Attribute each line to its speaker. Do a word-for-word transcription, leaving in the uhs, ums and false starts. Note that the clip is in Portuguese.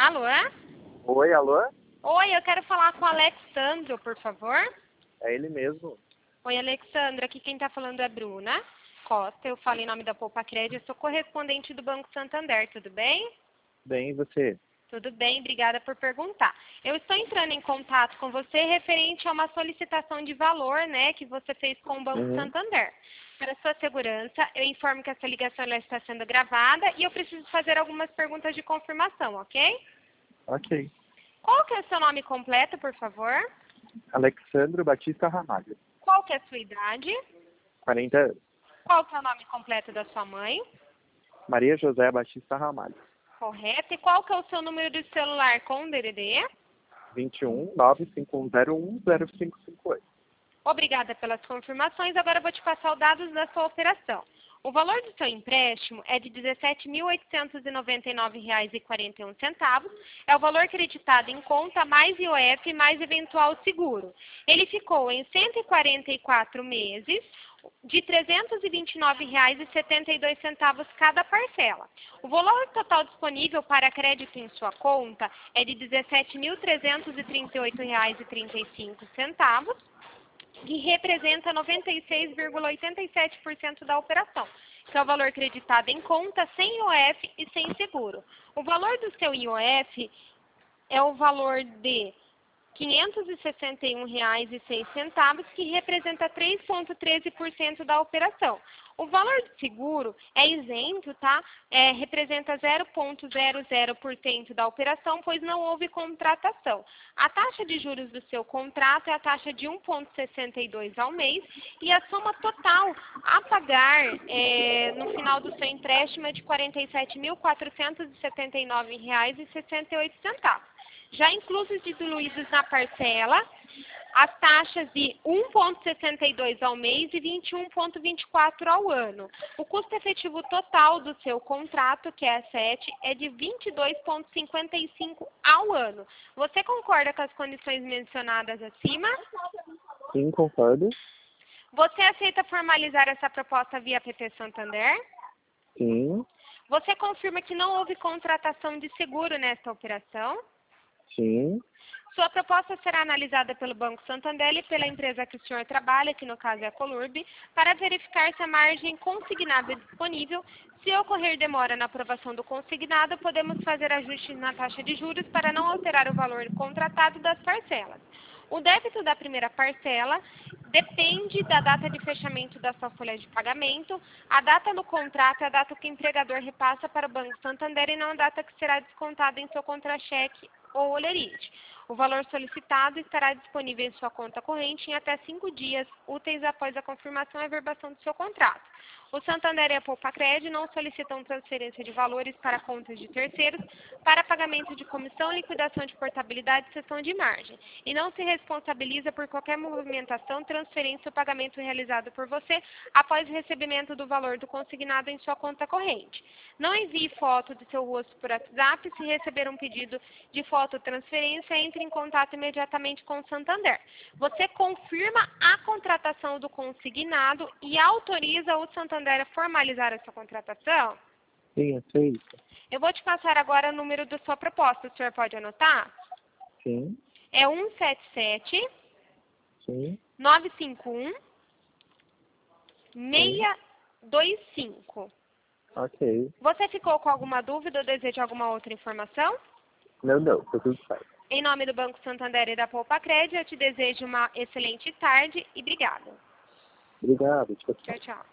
Speaker 1: Alô?
Speaker 2: Oi, alô?
Speaker 1: Oi, eu quero falar com o Alexandro, por favor.
Speaker 2: É ele mesmo.
Speaker 1: Oi, Alexandro. Aqui quem está falando é a Bruna Costa. Eu falo em nome da Poupa Crédito. Eu sou correspondente do Banco Santander. Tudo bem?
Speaker 2: Bem, e você?
Speaker 1: Tudo bem, obrigada por perguntar. Eu estou entrando em contato com você referente a uma solicitação de valor, né, que você fez com o Banco
Speaker 2: Uhum.
Speaker 1: Santander. Para sua segurança, eu informo que essa ligação ela está sendo gravada e eu preciso fazer algumas perguntas de confirmação, ok?
Speaker 2: Ok.
Speaker 1: Qual que é o seu nome completo, por favor?
Speaker 2: Alexandro Batista Ramalho.
Speaker 1: Qual que é a sua idade?
Speaker 2: quarenta anos.
Speaker 1: Qual que é o nome completo da sua mãe?
Speaker 2: Maria José Batista Ramalho.
Speaker 1: Correto. E qual que é o seu número de celular com D D D?
Speaker 2: vinte e um, nove cinco um zero um, zero cinco cinco oito.
Speaker 1: Obrigada pelas confirmações. Agora eu vou te passar os dados da sua operação. O valor do seu empréstimo é de dezessete mil oitocentos e noventa e nove reais e quarenta e um centavos. É o valor creditado em conta mais I O F mais eventual seguro. Ele ficou em cento e quarenta e quatro meses de trezentos e vinte e nove reais e setenta e dois centavos cada parcela. O valor total disponível para crédito em sua conta é de dezessete mil trezentos e trinta e oito reais e trinta e cinco centavos. Que representa noventa e seis vírgula oitenta e sete por cento da operação, que é o valor creditado em conta, sem I O F e sem seguro. O valor do seu I O F é o valor de quinhentos e sessenta e um reais e seis centavos, que representa três vírgula treze por cento da operação. O valor do seguro é isento, tá? É, representa zero vírgula zero zero por cento da operação, pois não houve contratação. A taxa de juros do seu contrato é a taxa de um vírgula sessenta e dois ao mês e a soma total a pagar é, no final do seu empréstimo é de quarenta e sete mil quatrocentos e setenta e nove reais e sessenta e oito centavos. Já inclusos e diluídos na parcela, as taxas de um vírgula sessenta e dois ao mês e vinte e um vírgula vinte e quatro ao ano. O custo efetivo total do seu contrato, que é a sete, é de vinte e dois vírgula cinquenta e cinco ao ano. Você concorda com as condições mencionadas acima?
Speaker 2: Sim, concordo.
Speaker 1: Você aceita formalizar essa proposta via P T Santander?
Speaker 2: Sim,
Speaker 1: Você confirma que não houve contratação de seguro nesta operação?
Speaker 2: sim,
Speaker 1: Sua proposta será analisada pelo Banco Santander e pela empresa que o senhor trabalha, que no caso é a Colurb, para verificar se a margem consignada é disponível. Se ocorrer demora na aprovação do consignado, podemos fazer ajustes na taxa de juros para não alterar o valor contratado das parcelas. O débito da primeira parcela depende da data de fechamento da sua folha de pagamento. A data no contrato é a data que o empregador repassa para o Banco Santander e não a data que será descontada em seu contra-cheque ou olerite. O valor solicitado estará disponível em sua conta corrente em até cinco dias úteis após a confirmação e averbação do seu contrato. O Santander e a Poupa Crédito não solicitam transferência de valores para contas de terceiros para pagamento de comissão, liquidação de portabilidade e cessão de margem. E não se responsabiliza por qualquer movimentação, transferência ou pagamento realizado por você após o recebimento do valor do consignado em sua conta corrente. Não envie foto de seu rosto por WhatsApp. Se receber um pedido de foto transferência, entre em contato imediatamente com o Santander. Você confirma a contratação do consignado e autoriza o Santander a formalizar essa contratação?
Speaker 2: sim, aceito.
Speaker 1: Eu vou te passar agora o número da sua proposta. O senhor pode anotar?
Speaker 2: Sim,
Speaker 1: É um sete sete,
Speaker 2: sim,
Speaker 1: nove cinco um, seis dois cinco.
Speaker 2: ok.
Speaker 1: Você ficou com alguma dúvida ou deseja alguma outra informação?
Speaker 2: Não, não, tá tudo certo.
Speaker 1: Em nome do Banco Santander e da Poupa Crédito, eu te desejo uma excelente tarde e obrigada.
Speaker 2: Obrigado, tchau, tchau.
Speaker 1: Tchau, tchau.